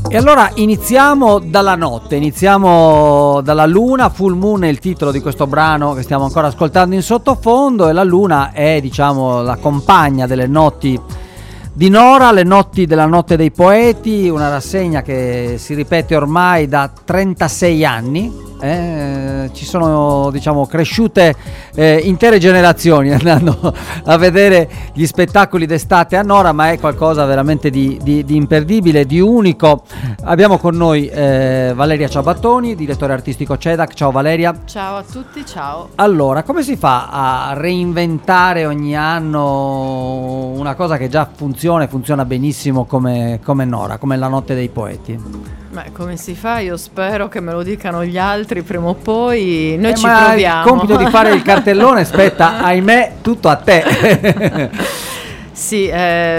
E allora iniziamo dalla notte, iniziamo dalla luna. Full Moon è il titolo di questo brano che stiamo ancora ascoltando in sottofondo, e la luna è, diciamo, la compagna delle notti di Nora, le notti della Notte dei Poeti, una rassegna che si ripete ormai da 36 anni. Ci sono, diciamo, cresciute intere generazioni andando a vedere gli spettacoli d'estate a Nora, ma è qualcosa veramente di imperdibile, di unico. Abbiamo con noi Valeria Ciabattoni, direttore artistico CEDAC. Ciao Valeria. Ciao a tutti, ciao. Allora, come si fa a reinventare ogni anno una cosa che già funziona benissimo come Nora, come la Notte dei Poeti? Beh, come si fa? Io spero che me lo dicano gli altri prima o poi. Noi ci ma proviamo. Il compito di fare il cartellone spetta, ahimè, tutto a te. Sì,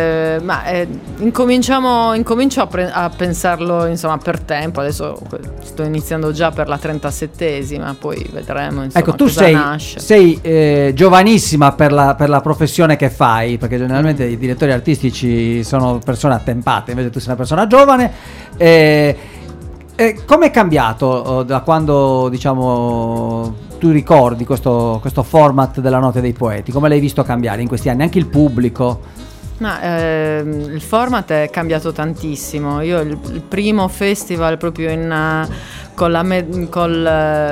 incomincio a pensarlo, insomma, per tempo. Adesso sto iniziando già per la 37esima, poi vedremo, insomma, ecco, tu cosa nasce. sei giovanissima per la professione che fai, perché generalmente i direttori artistici sono persone attempate, invece tu sei una persona giovane. Come è cambiato da quando, diciamo, tu ricordi questo format della Notte dei Poeti? Come l'hai visto cambiare in questi anni? Anche il pubblico? Il format è cambiato tantissimo. Io il primo festival proprio col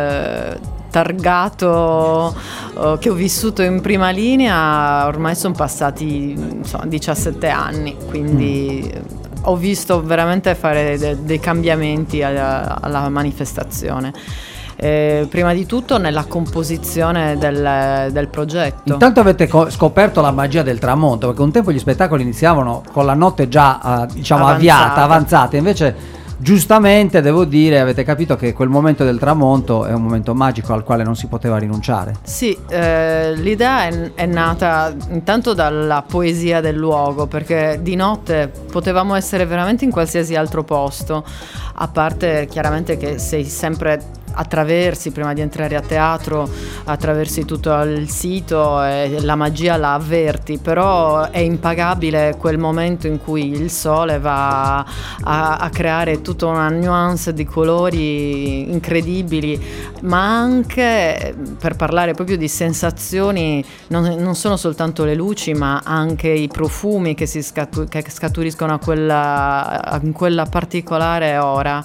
targato che ho vissuto in prima linea, ormai sono passati, insomma, 17 anni, quindi ho visto veramente fare dei cambiamenti alla manifestazione. Prima di tutto nella composizione del progetto. Intanto avete scoperto la magia del tramonto, perché un tempo gli spettacoli iniziavano con la notte già diciamo avanzata, invece giustamente devo dire avete capito che quel momento del tramonto è un momento magico al quale non si poteva rinunciare. Sì, l'idea è nata intanto dalla poesia del luogo, perché di notte potevamo essere veramente in qualsiasi altro posto, a parte chiaramente che sei sempre attraversi, prima di entrare a teatro, attraversi tutto il sito e la magia la avverti, però è impagabile quel momento in cui il sole va a creare tutta una nuance di colori incredibili, ma anche, per parlare proprio di sensazioni, non sono soltanto le luci, ma anche i profumi che scaturiscono in quella particolare ora.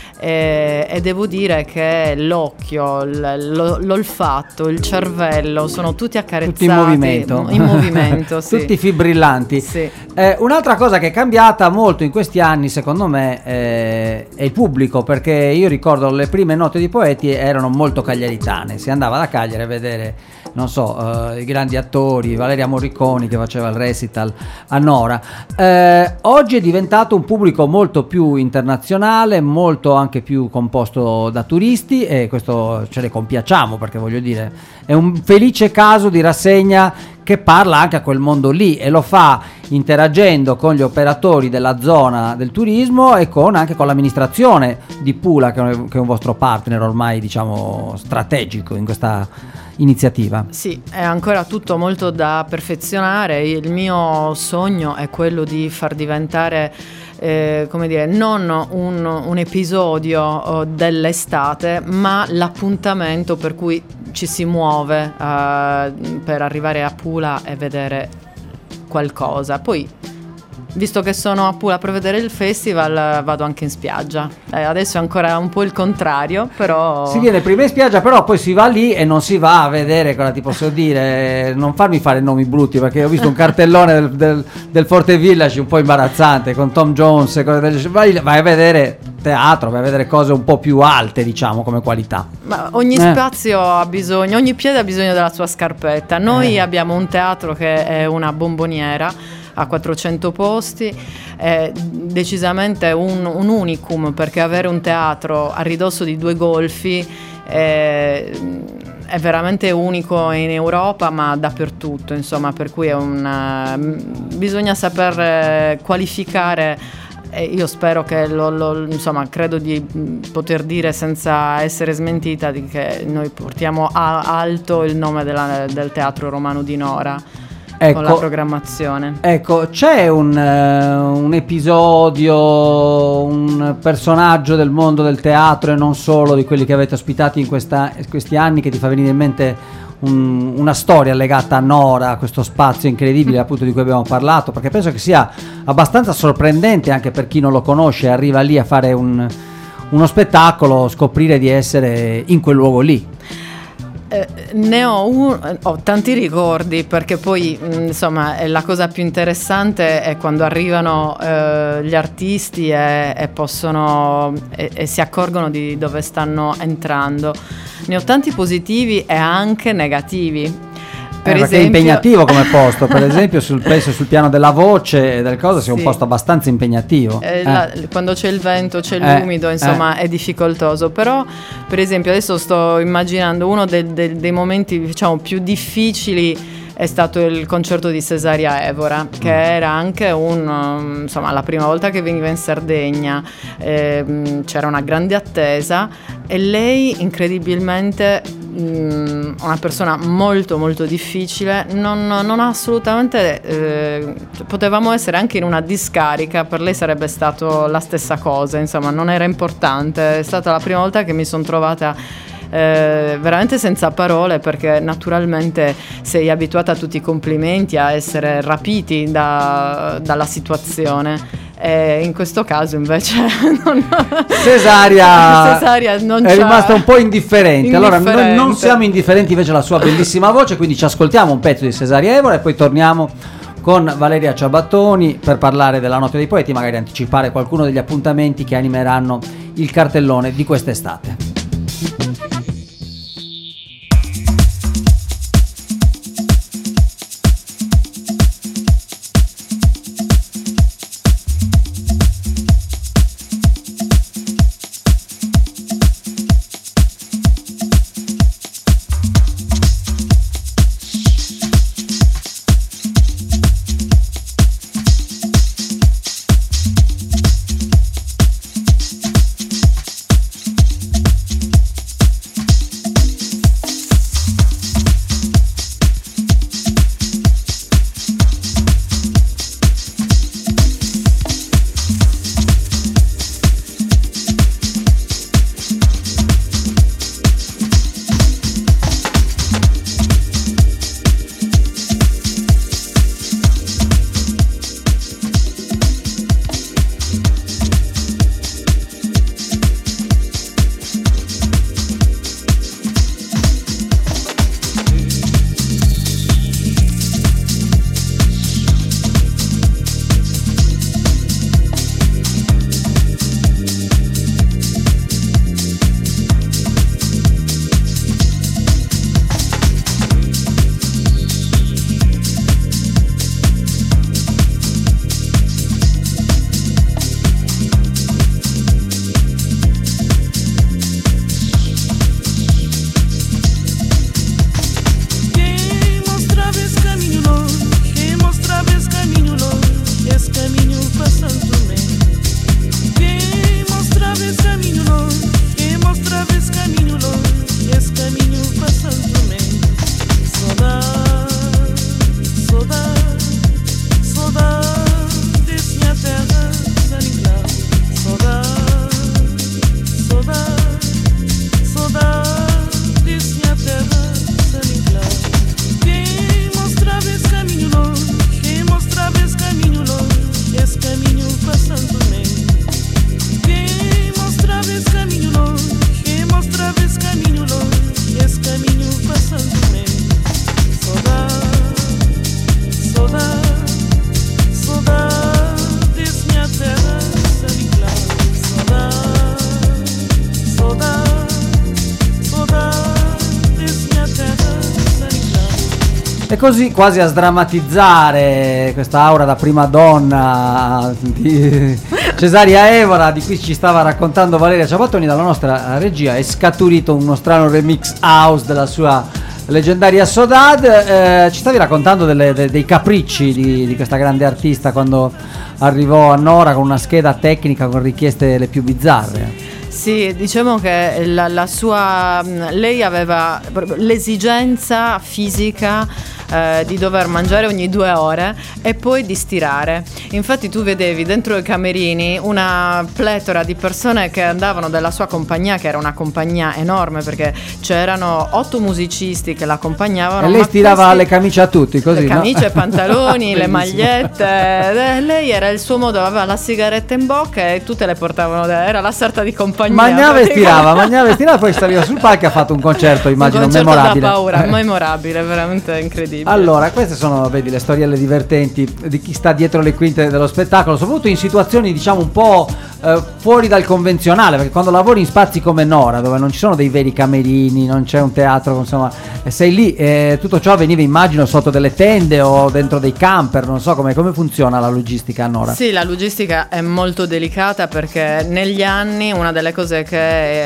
E devo dire che l'occhio, l'olfatto, il cervello sono tutti accarezzati, tutti in movimento sì. Tutti fibrillanti, sì. Un'altra cosa che è cambiata molto in questi anni, secondo me, è il pubblico, perché io ricordo le prime Notti dei Poeti erano molto cagliaritane, si andava da Cagliari a vedere, non so, i grandi attori, Valeria Morriconi che faceva il recital a Nora. Oggi è diventato un pubblico molto più internazionale, molto anche più composto da turisti, e questo ce ne compiacciamo, perché voglio dire è un felice caso di rassegna che parla anche a quel mondo lì, e lo fa interagendo con gli operatori della zona del turismo e anche con l'amministrazione di Pula, che è un vostro partner ormai, diciamo, strategico in questa iniziativa. Sì, è ancora tutto molto da perfezionare. Il mio sogno è quello di far diventare come dire, non un episodio dell'estate, ma l'appuntamento per cui ci si muove per arrivare a Pula e vedere qualcosa. Poi, visto che sono a Pula per vedere il festival, vado anche in spiaggia. Adesso è ancora un po' il contrario, però si viene prima in spiaggia, però poi si va lì e non si va a vedere, cosa ti posso dire, non farmi fare nomi brutti, perché ho visto un cartellone del Forte Village un po' imbarazzante con Tom Jones e cose del genere. Vai a vedere teatro, vai a vedere cose un po' più alte, diciamo, come qualità. Ma ogni spazio ha bisogno, ogni piede ha bisogno della sua scarpetta. Noi abbiamo un teatro che è una bomboniera a 400 posti, è decisamente un unicum, perché avere un teatro a ridosso di 2 golfi è veramente unico in Europa, ma dappertutto, insomma, per cui bisogna saper qualificare. Io spero che insomma, credo di poter dire senza essere smentita che noi portiamo alto il nome del Teatro Romano di Nora. Ecco, con la programmazione. Ecco, c'è un episodio, un un personaggio del mondo del teatro e non solo, di quelli che avete ospitati in questi anni, che ti fa venire in mente una storia legata a Nora, a questo spazio incredibile appunto di cui abbiamo parlato? Perché penso che sia abbastanza sorprendente anche per chi non lo conosce, arriva lì a fare uno spettacolo, scoprire di essere in quel luogo lì. Ne ho tanti ricordi, perché poi insomma la cosa più interessante è quando arrivano gli artisti e possono e si accorgono di dove stanno entrando. Ne ho tanti positivi e anche negativi. Per perché esempio... è impegnativo come posto, per esempio sul piano della voce e del coso, sia un posto abbastanza impegnativo. Quando c'è il vento, c'è l'umido, insomma è difficoltoso. Però per esempio adesso sto immaginando uno dei momenti, diciamo, più difficili è stato il concerto di Cesaria Evora, che era anche insomma, la prima volta che veniva in Sardegna, c'era una grande attesa e lei incredibilmente, una persona molto molto difficile, non ha assolutamente, potevamo essere anche in una discarica, per lei sarebbe stato la stessa cosa, insomma non era importante. È stata la prima volta che mi sono trovata veramente senza parole, perché naturalmente sei abituata a tutti i complimenti, a essere rapiti dalla situazione. E in questo caso invece Cesaria non è rimasta un po' indifferente. Allora noi non siamo indifferenti invece alla sua bellissima voce, quindi ci ascoltiamo un pezzo di Cesaria Evora e poi torniamo con Valeria Ciabattoni per parlare della Notte dei Poeti, magari anticipare qualcuno degli appuntamenti che animeranno il cartellone di quest'estate. E così, quasi a sdrammatizzare questa aura da prima donna di Cesaria Evora, di cui ci stava raccontando Valeria Ciabattoni, dalla nostra regia è scaturito uno strano remix house della sua leggendaria Sodad. Ci stavi raccontando dei capricci di questa grande artista quando arrivò a Nora con una scheda tecnica con richieste le più bizzarre. Sì, diciamo che lei aveva l'esigenza fisica di dover mangiare ogni 2 ore e poi di stirare. Infatti tu vedevi dentro i camerini una pletora di persone che andavano dalla sua compagnia, che era una compagnia enorme, perché c'erano 8 musicisti che l'accompagnavano. E lei stirava le camicie a tutti, così, le camicie, no? i pantaloni, le magliette. Lei era il suo modo, aveva la sigaretta in bocca e tutte le portavano, era la sorta di compagnia. Mangiava e stirava, poi saliva sul palco e ha fatto un concerto, immagino, un concerto memorabile. da paura, memorabile, veramente incredibile. Allora, queste sono, vedi, le storielle divertenti di chi sta dietro le quinte dello spettacolo, soprattutto in situazioni, diciamo, un po' fuori dal convenzionale, perché quando lavori in spazi come Nora, dove non ci sono dei veri camerini, non c'è un teatro, insomma, sei lì, tutto ciò avveniva, immagino, sotto delle tende o dentro dei camper, non so come funziona la logistica a Nora. Sì, la logistica è molto delicata, perché negli anni una delle cose che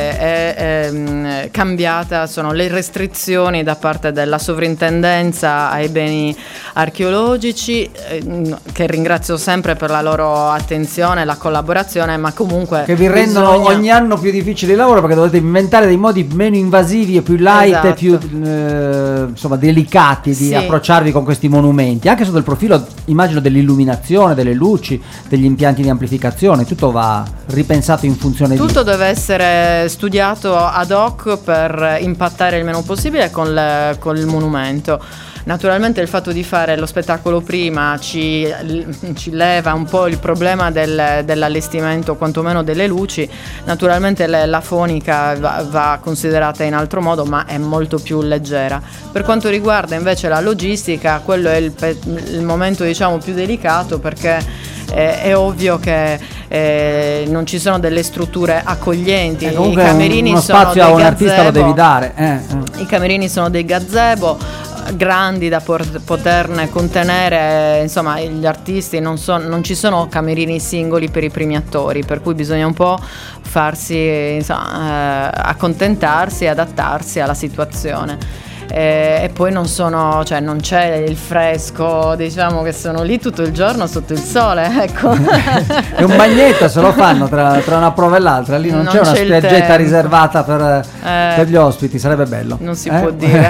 è cambiata sono le restrizioni da parte della sovrintendenza ai beni archeologici, che ringrazio sempre per la loro attenzione e la collaborazione, ma comunque che vi rendono ogni anno più difficile il lavoro, perché dovete inventare dei modi meno invasivi e più light, esatto, e più insomma delicati di approcciarvi con questi monumenti, anche sotto il profilo, immagino, dell'illuminazione, delle luci, degli impianti di amplificazione. Tutto va ripensato in funzione di tutto deve essere studiato ad hoc per impattare il meno possibile con il monumento. Naturalmente il fatto di fare lo spettacolo prima ci leva un po' il problema dell'allestimento, quantomeno delle luci. Naturalmente la fonica va considerata in altro modo, ma è molto più leggera. Per quanto riguarda invece la logistica, quello è il momento, diciamo, più delicato, perché è ovvio che non ci sono delle strutture accoglienti. I camerini uno sono spazio dei a un artista lo devi dare. I camerini sono dei gazebo grandi da poterne contenere, insomma, gli artisti. Non ci sono camerini singoli per i primi attori, per cui bisogna un po' farsi, insomma, accontentarsi, adattarsi alla situazione. E poi non c'è il fresco, diciamo, che sono lì tutto il giorno sotto il sole, ecco. E un bagnetto se lo fanno tra una prova e l'altra, lì non c'è una spiaggetta riservata per gli ospiti, sarebbe bello. Non si può dire.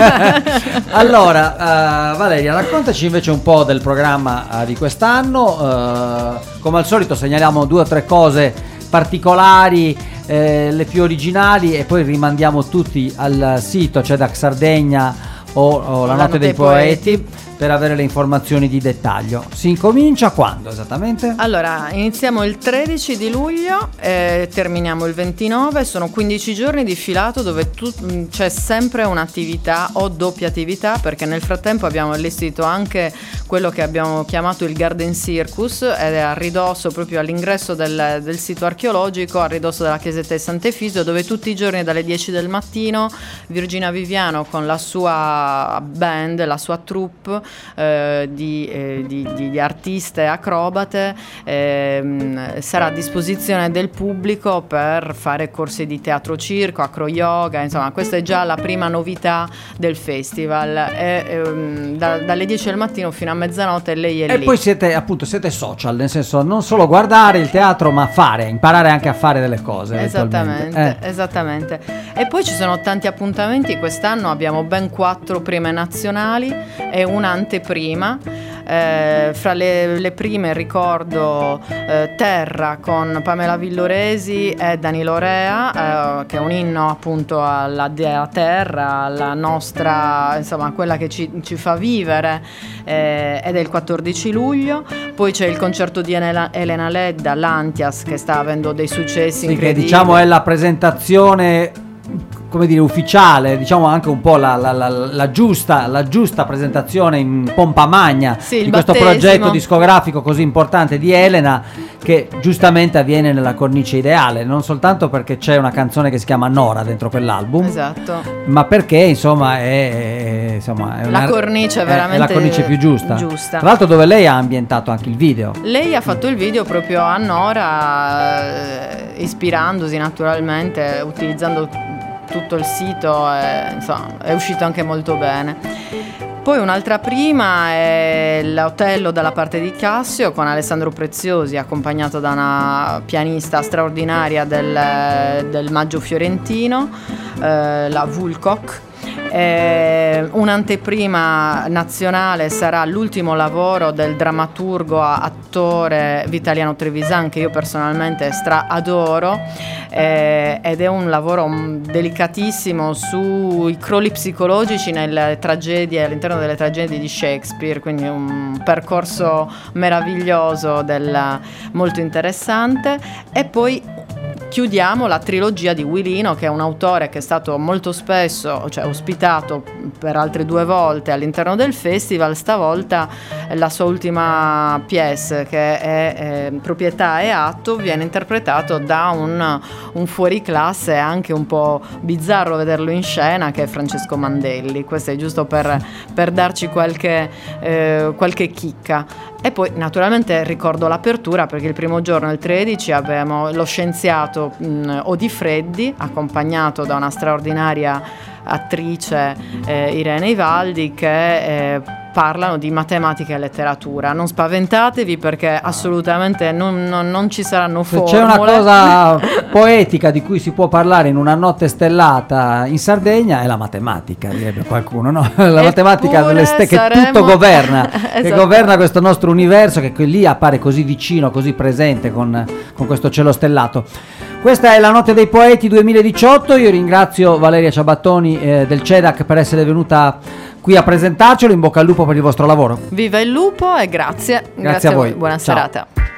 Allora, Valeria, raccontaci invece un po' del programma di quest'anno. Come al solito segnaliamo 2 o 3 cose particolari, le più originali, e poi rimandiamo tutti al sito CEDAC Sardegna o la Notte dei Poeti per avere le informazioni di dettaglio. Si incomincia quando esattamente? Allora, iniziamo il 13 di luglio e terminiamo il 29, sono 15 giorni di filato dove c'è sempre un'attività o doppia attività, perché nel frattempo abbiamo allestito anche quello che abbiamo chiamato il Garden Circus, ed è a ridosso, proprio all'ingresso del sito archeologico, a ridosso della chiesetta di Sant'Efisio, dove tutti i giorni dalle 10 del mattino Virginia Viviano con la sua band, la sua troupe di artiste acrobate sarà a disposizione del pubblico per fare corsi di teatro circo, acro yoga, insomma questa è già la prima novità del festival. Dalle 10 del mattino fino a mezzanotte lei è lì. E poi siete social, nel senso non solo guardare il teatro ma imparare anche a fare delle cose. Esattamente. E poi ci sono tanti appuntamenti. Quest'anno abbiamo ben 4 prime nazionali e un'anteprima. Fra le prime ricordo Terra con Pamela Villoresi e Danilo Rea, che è un inno appunto alla dea Terra, alla nostra, insomma, quella che ci fa vivere, ed è il 14 luglio. Poi c'è il concerto di Elena Ledda, l'Antias, che sta avendo dei successi incredibili. Che diciamo è la presentazione, come dire, ufficiale, diciamo anche un po' la giusta presentazione in pompa magna di questo progetto discografico così importante di Elena, che giustamente avviene nella cornice ideale, non soltanto perché c'è una canzone che si chiama Nora dentro quell'album, esatto, ma perché insomma è la cornice è veramente è la cornice più giusta. Tra l'altro, dove lei ha ambientato anche il video. Lei ha fatto il video proprio a Nora, ispirandosi naturalmente, utilizzando tutto il sito, insomma è uscito anche molto bene. Poi un'altra prima è l'Otello dalla parte di Cassio con Alessandro Preziosi, accompagnato da una pianista straordinaria del Maggio fiorentino, la Woolcock. Un'anteprima nazionale sarà l'ultimo lavoro del drammaturgo attore Vitaliano Trevisan, che io personalmente adoro, ed è un lavoro delicatissimo sui crolli psicologici nelle tragedie, all'interno delle tragedie di Shakespeare, quindi un percorso meraviglioso, molto interessante. E poi chiudiamo la trilogia di Wilino, che è un autore che è stato molto spesso, cioè, ospitato per altre 2 volte all'interno del festival. Stavolta la sua ultima pièce, che è Proprietà e atto, viene interpretato da un fuoriclasse anche un po' bizzarro vederlo in scena, che è Francesco Mandelli. Questo è giusto per darci qualche chicca. E poi naturalmente ricordo l'apertura, perché il primo giorno, il 13, abbiamo lo scienziato Odifreddi, accompagnato da una straordinaria attrice, Irene Ivaldi, che parlano di matematica e letteratura. Non spaventatevi, perché assolutamente non ci saranno formule. C'è una cosa poetica di cui si può parlare in una notte stellata in Sardegna, è la matematica, direbbe qualcuno, no? La matematica che tutto governa, che governa questo nostro universo, che lì appare così vicino, così presente con questo cielo stellato. Questa è la Notte dei Poeti 2018. Io ringrazio Valeria Ciabattoni del CEDAC per essere venuta qui a presentarcelo. In bocca al lupo per il vostro lavoro. Viva il lupo e grazie. Grazie a voi. Buona Ciao. serata.